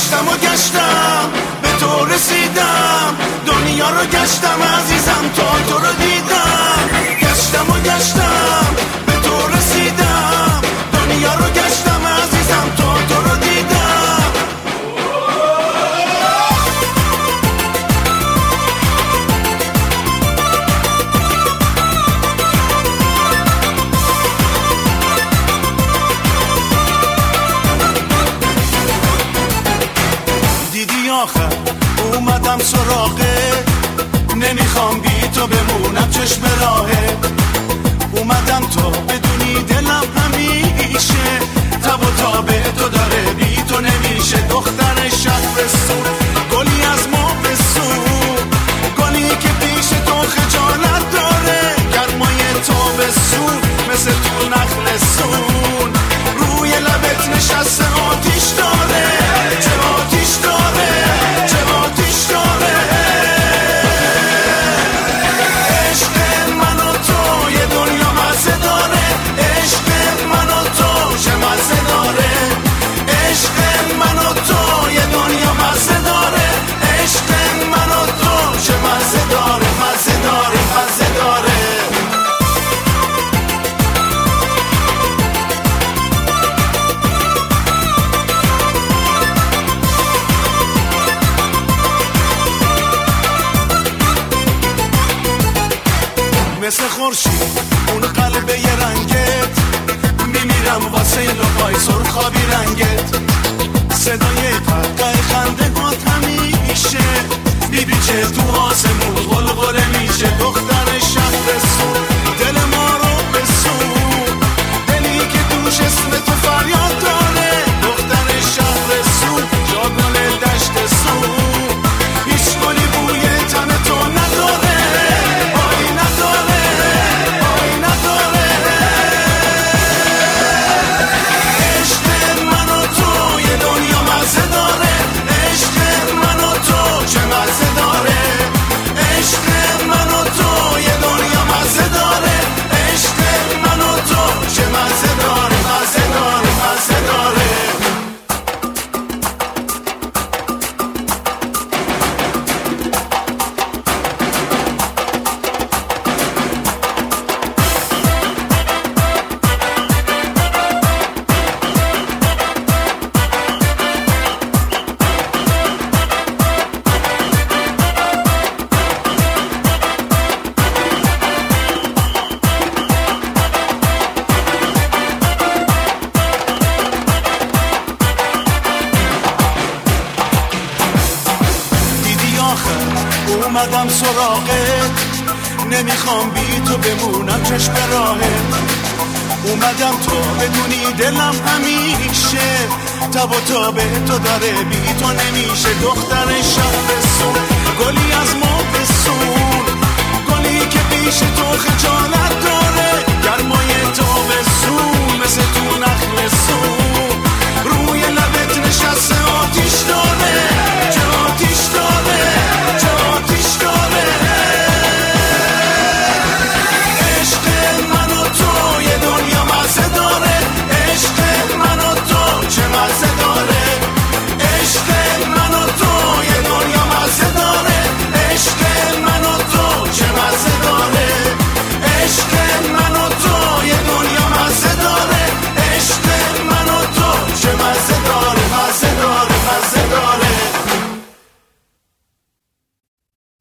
گشتم و گشتم به تو رسیدم، دنیا رو گشتم عزیزم تا تو رو دیدم. گشتم و گشتم به تو رسیدم، دنیا رو گشتم عزیزم تا تو رو دیدم. دیدی آخر اومدم سراغه، نمیخوام بی تو بمونم چشم راهه. اومدم تا بدونی دلم همیشه تب و تابه تو داره، بی تو نمیشه. دختر شهرستون گلی از ما بسون، گلی که پیش تو خجالت داره. گرمای تابستون مثل تو نخلستون روی لبت نشسته آتیش داره. چه آتیش داره، چه آتیش داره. عشق من و تو یه دنیا مزه داره، عشق من و تو چه مزه داره. عشق من و تو یه دنیا مزه داره، عشق من و تو چه مزه داره. مزه داره، مزه داره. مثل خورشید اون قلب یه رنگت، میمیرم واسه این لبای سرخابی رنگت. صدای قهقه خنده هات همیشه میبیچه تو آسمون غلغله میشه. دختر شهرستون دل ما رو بسون، دلی که توش اسم تو فریاد داره. دختر شهرستون جاگل دشت سون، هیچ گلی بوی تن تو نداره. اومدم سراغت، نمیخوام بی تو بمونم چشم راهت. اومدم تو بدونی دلم همیشه تب و تابه تو داره، بی تو نمیشه. دختر شهرستون گلی از ما بسون، گلی که پیش تو خجالت داره. گرمای